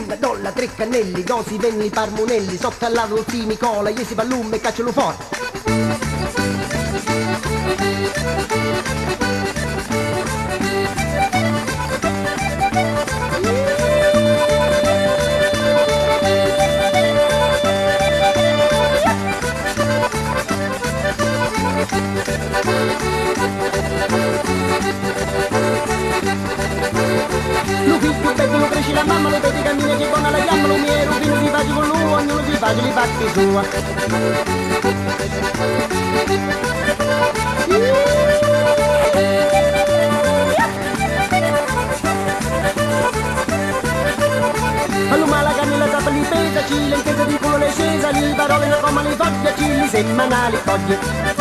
una dolla, tre cannelli, dosi venni parmonelli, sotto all'aro si Nicola, gli si pallume e caccialo fuori. Lo figlio bello lo cresce la mamma, lo vedi cammina che buona la chiama, lo mio fino di pace con lui, ognuno si pace li fatti sua. Allora la cannella tappa li pesa, ci le intesa di culo le scesa, li parole da come le foglie, ci li settimanali foglie.